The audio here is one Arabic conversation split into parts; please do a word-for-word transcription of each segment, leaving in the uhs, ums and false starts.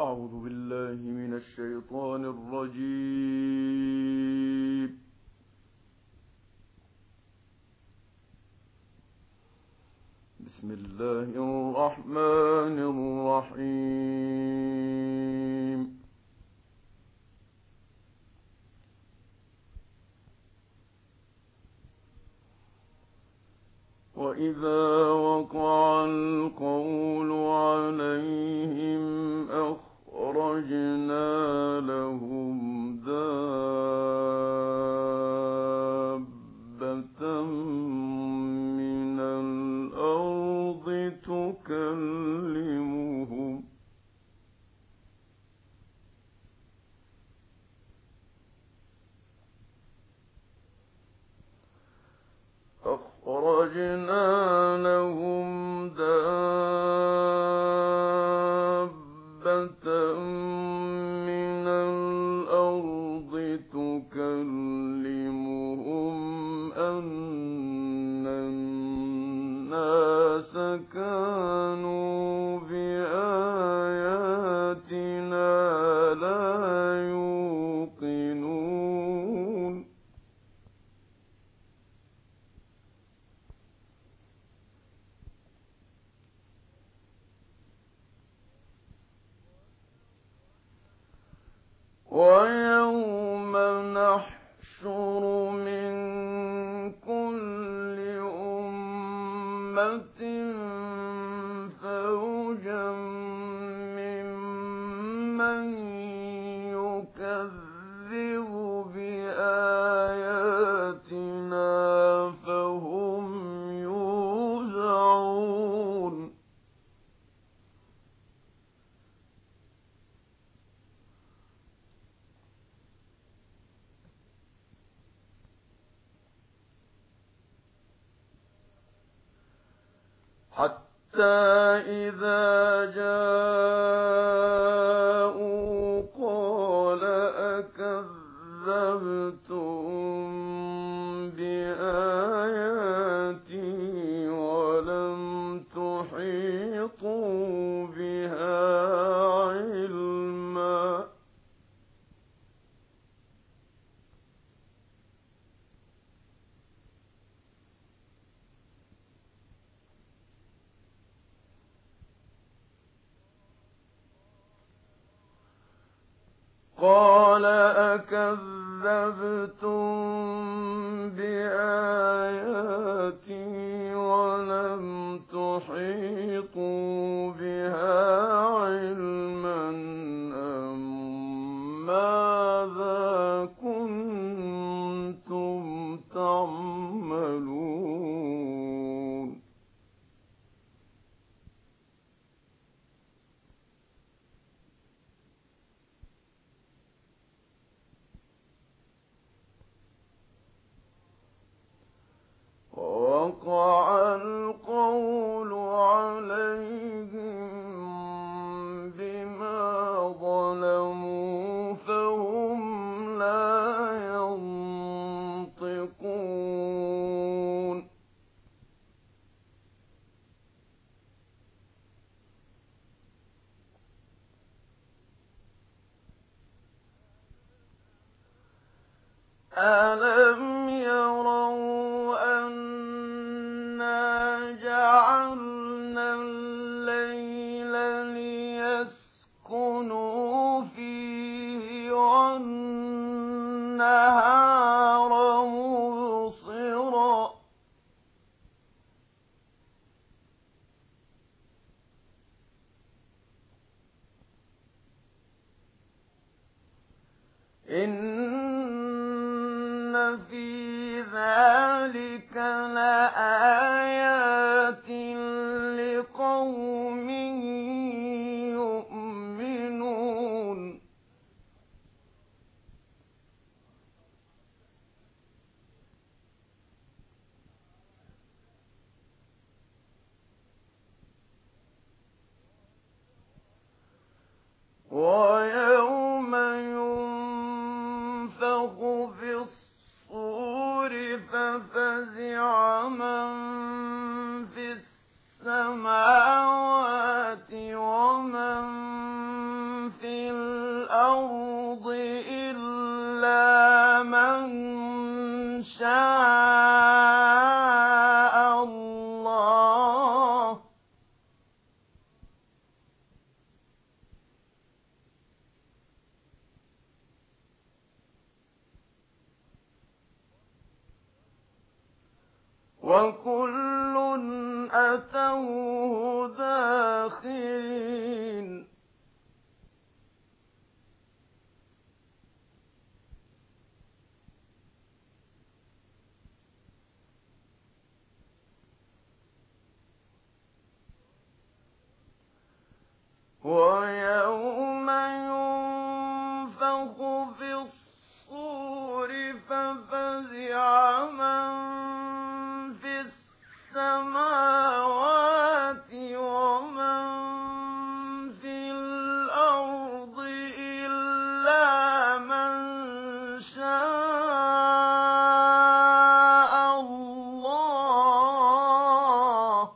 أعوذ بالله من الشيطان الرجيم. بسم الله الرحمن الرحيم. وإذا وقع القول عليهم أخرجنا لهم دابة من الأرض تكلمهم أخرجنا لهم دابة من الأرض تكلمهم أن الناس كانوا بآياتنا لا يوقنون ويوم نحشر من كل أمة فوجا ممن يكذب بآياتنا فهم يوزعون حتى إذا جاءوا قال أكذبتم بآياتي ولم تحيطوا بها علما قال أكذبتم بآياتي ولم تحيطوا بها علما أم ماذا كنتم تعملون وقع القول عليهم بما ظلموا فهم لا ينطقون ألم يروا أنا جعلنا الليل ليسكنوا فيه والنهار مبصرا إن في ذلك لآيات لقوم يؤمنون ويوم ينفخ في الصور ففزع من في السماوات ومن في شاء الله. وكل أتوه داخرين. ويوم ينفخ في الصور ففزع من في السماوات ومن في الأرض إلا من شاء الله.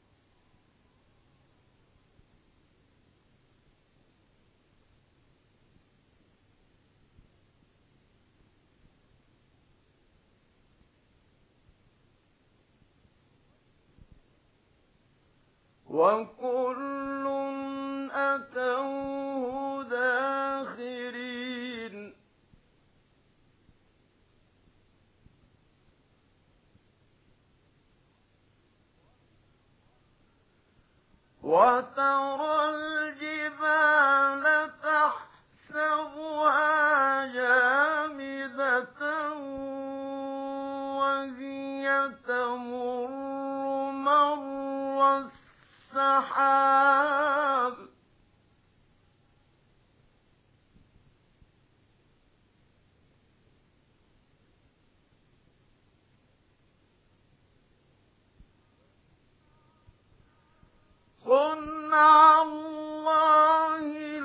وكل أتوه داخرين. وترى الجبال تحسبها جامدة وهي تمر مر السحاب. صنع الله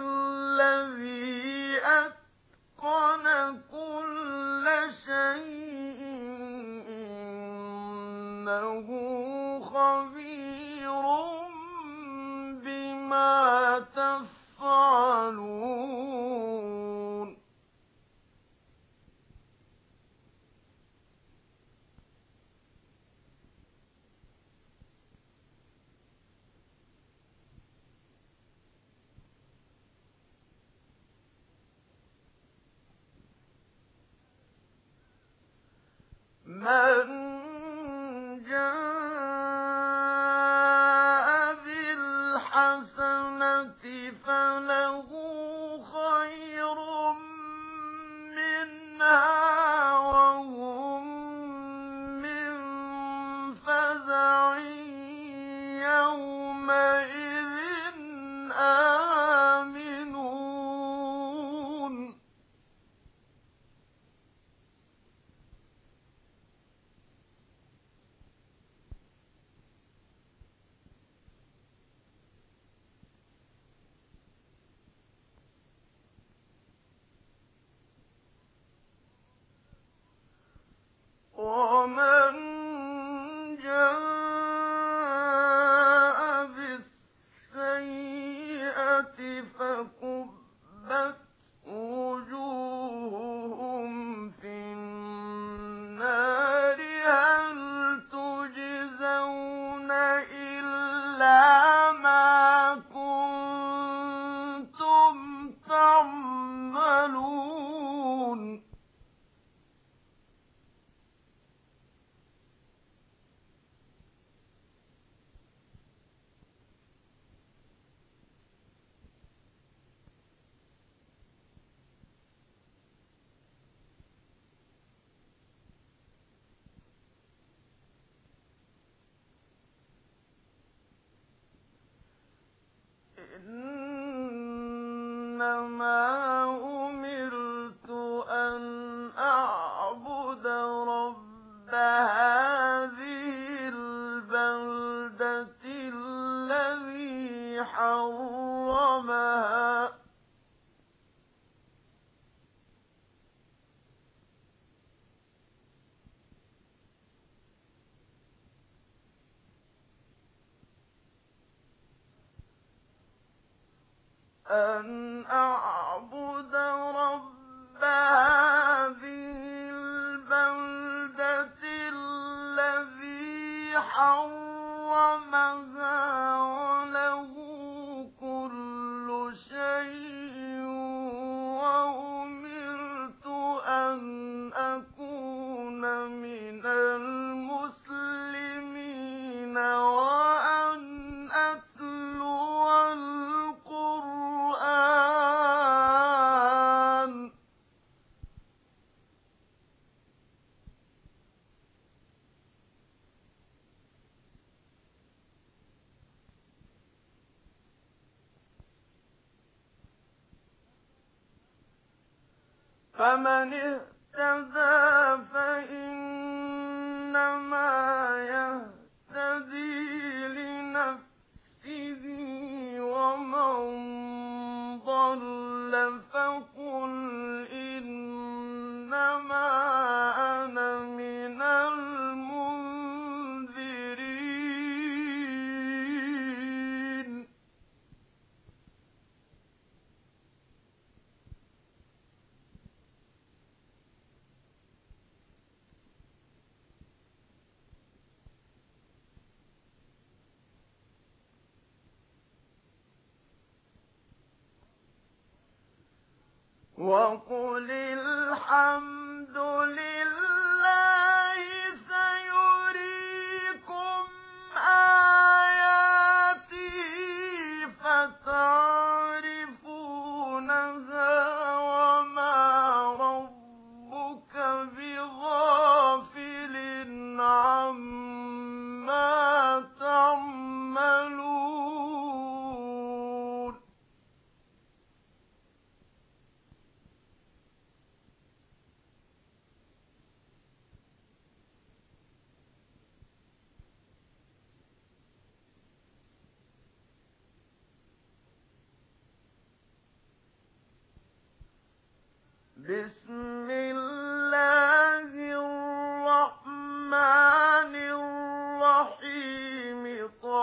الذي أتقن كل شيء إنه خبير بما تفعلون. من جاء بالحسنة فله خير منها وهم من فزع يومئذ آمنون. ومن جاء بالسيئة فكبت وجوههم في النار هل تجزون إلا ما كنتم تعملون. إنما أمرت أن أعبد رب هذه البلدة الذي حرمها أن أعبد رب هذه البلدة فمن اهتدى فإنما يهتدي لنفسه ومن ضل فقل إنما أنا من المنذرين. وقل الحمد لله سيريكم آياته فتعرفونها وما ربك بغافل عما تعملون. بسم الله الرحمن الرحيم.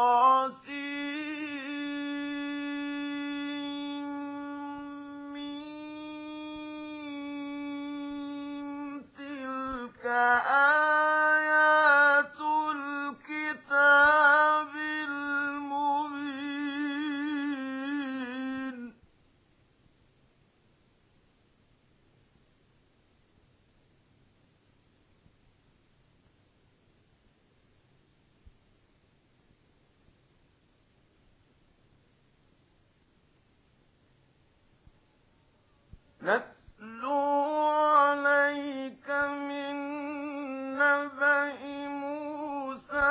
طاسيم تلك آيات الكتاب المبين. نتلو عليك من نبأ موسى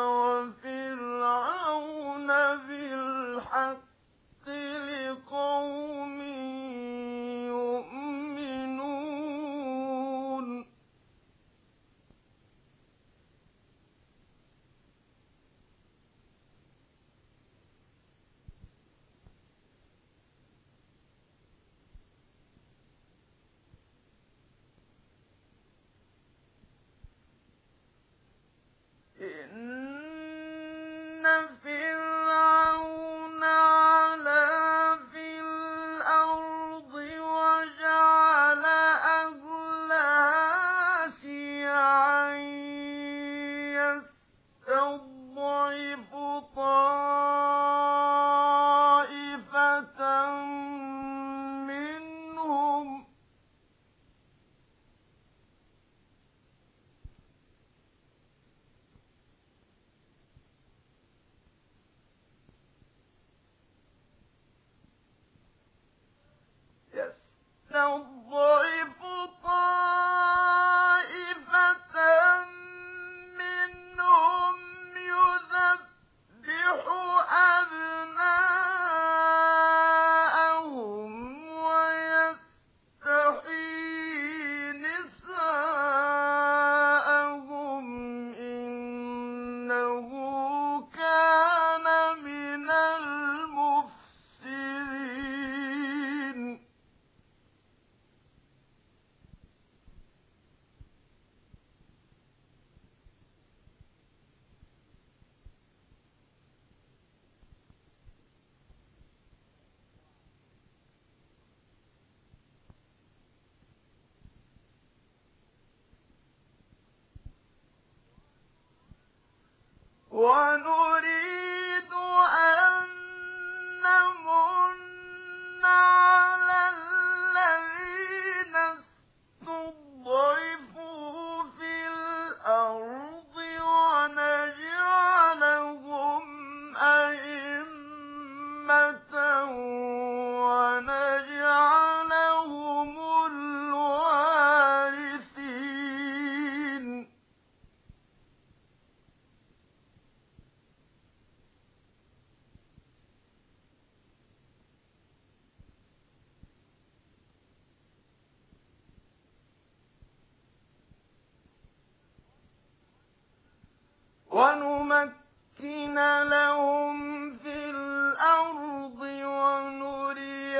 وفرعون بالحق لقوم يؤمنون. إن فرعون علا في الأرض وجعل أهلها شيعا يستضعف طائفة منهم يستضعف طائفة منهم يذبح أبناءهم ويستحيي نساءهم إنه كان من المفسدين. ونريد أن نمن على الذين استضعفوا في الأرض ونجعلهم أئمة ونجعلهم الوارثين. ونمكن لهم في الأرض ونري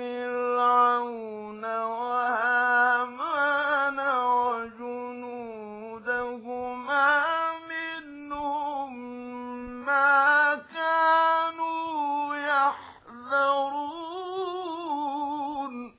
فرعون وهامان وجنودهما منهم ما كانوا يحذرون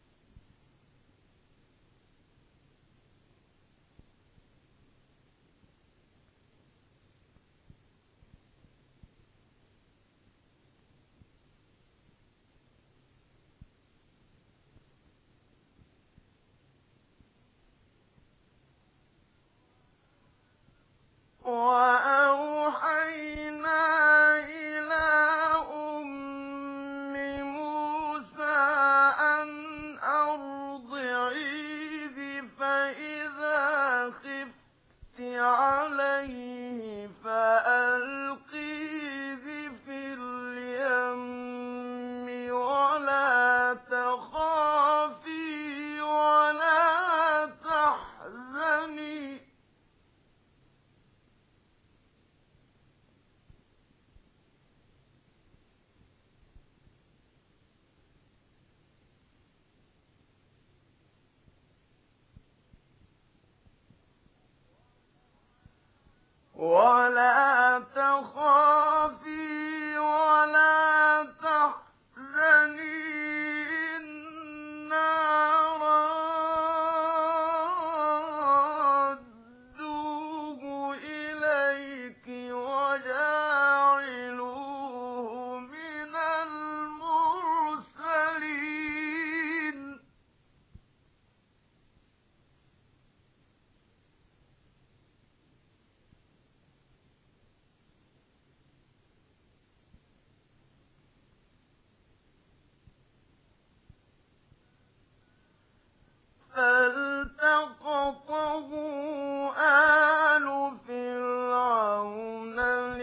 وأوحينا إلى أم موسى أن أرضعيه فإذا خفت عليه فألقيه في اليم ولا تخافي ولا تحزني ولا تخافي ولا تحزني إنا رادوه إليك وجاعلوه من المرسلين فالتقطه آل فرعون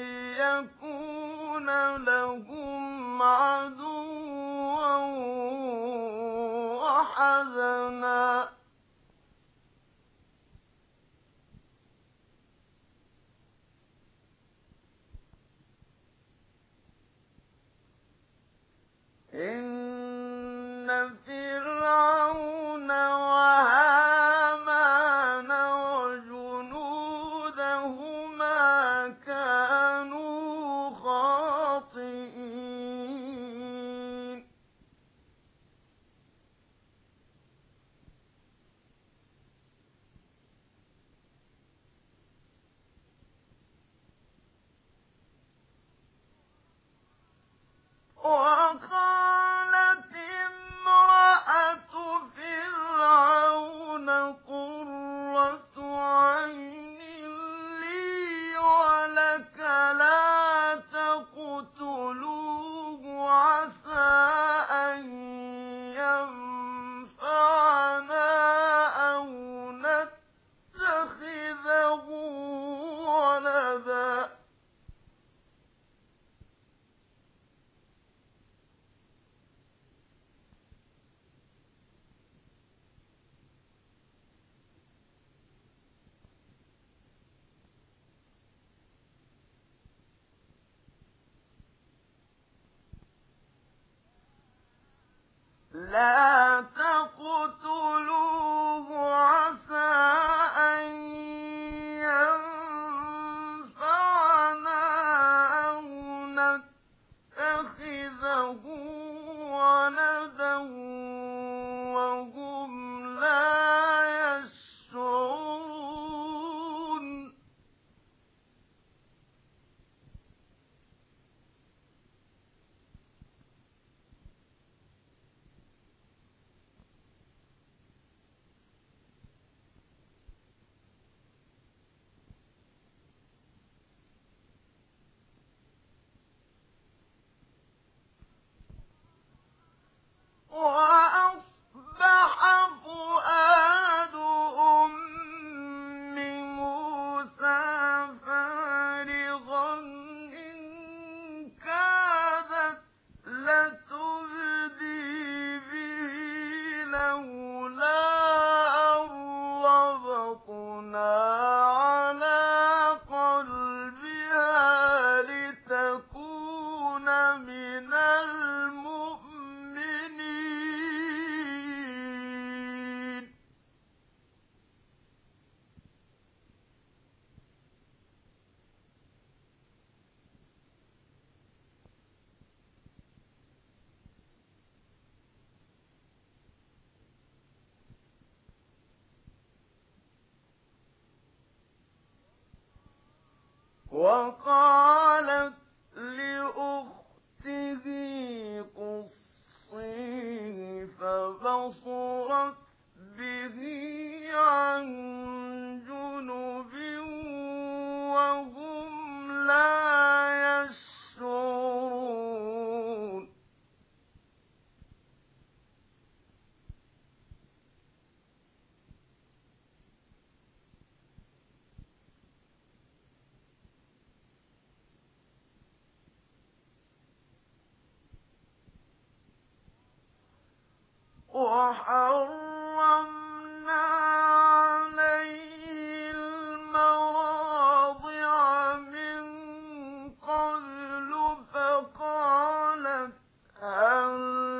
ليكون لهم عدوا وحزنا إن فرعون وهامان وجنودهما كانوا خاطئين وقالت امرأة فرعون قرة عين لي ولك لا تقتلوه عسى أن ينفعنا أو نتخذه ولدا لا تقتلوه عسى أن ينفعنا أو نتخذه ولدا وهم لا يشعرون وقالت لأخته قصيه فبصرت به عن جنب وهم لا يشعرون وحرمنا عليه المراضع من قبل فقالت هل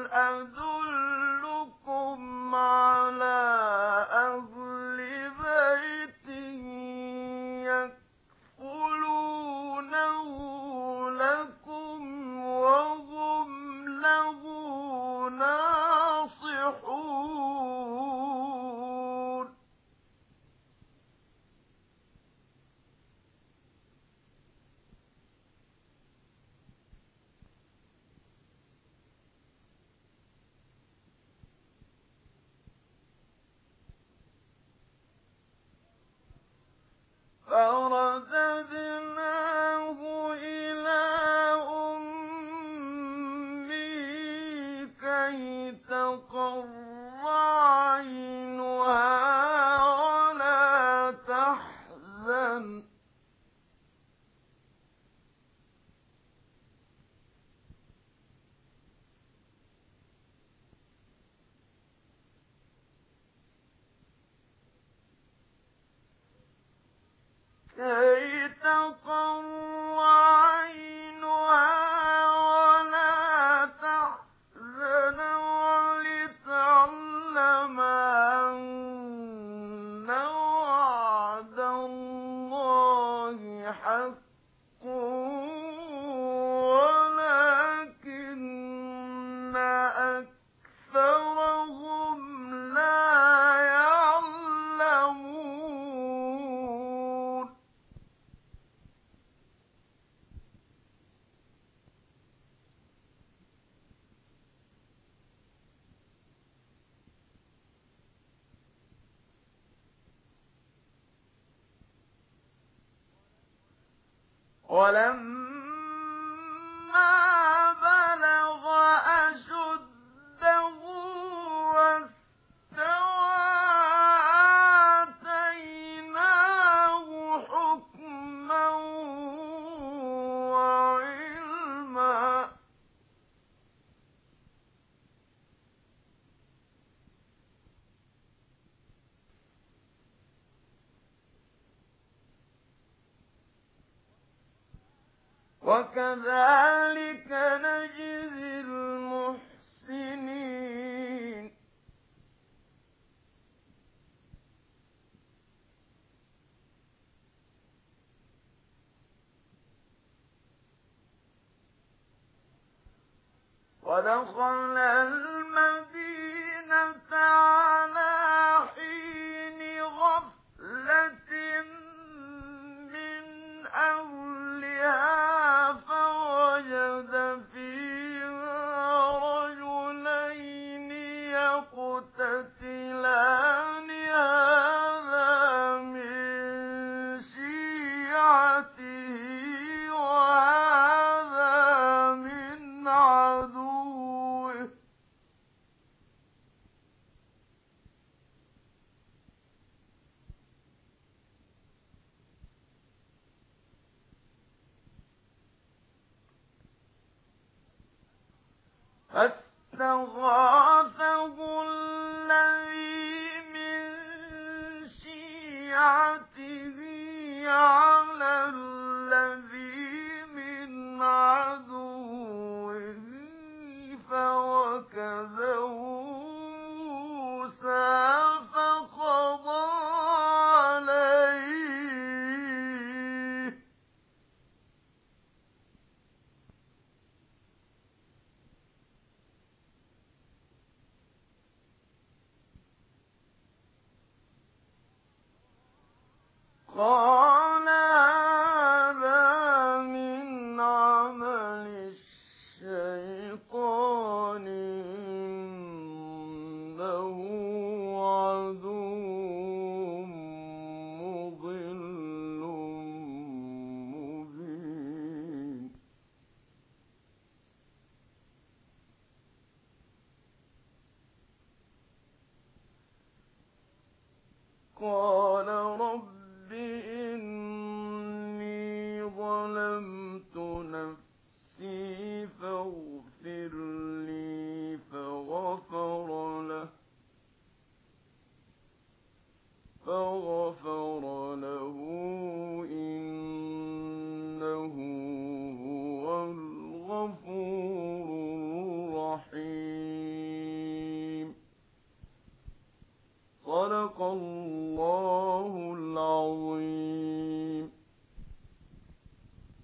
أدلكم على أهل بيت يكفلونه لكم وهم له ناصحون فرددناه إلى أمه كي تقر عينها ولا تحزن كي تقر عينها ولا تحزن ولتعلم أن وعد الله حق ولكن أكثرهم لا يعلمون ولما بلغ أشده واستوى آتيناه حكما وعلما وكذلك نجزي المحسنين ودخل المدينة على حين غفلة من أهلها فوجد فيها رجلين يقتتلان هذا من شيعته وهذا من عدوه فاستغاثه الذي من شيعته على الذي من عدوه فوكزه موسى فقضى عليه قال هذا فقال رب إني ظلمت نفسي فاغفر لي فغفر له فغفر له إنه هو الغفور الرحيم. صدق الله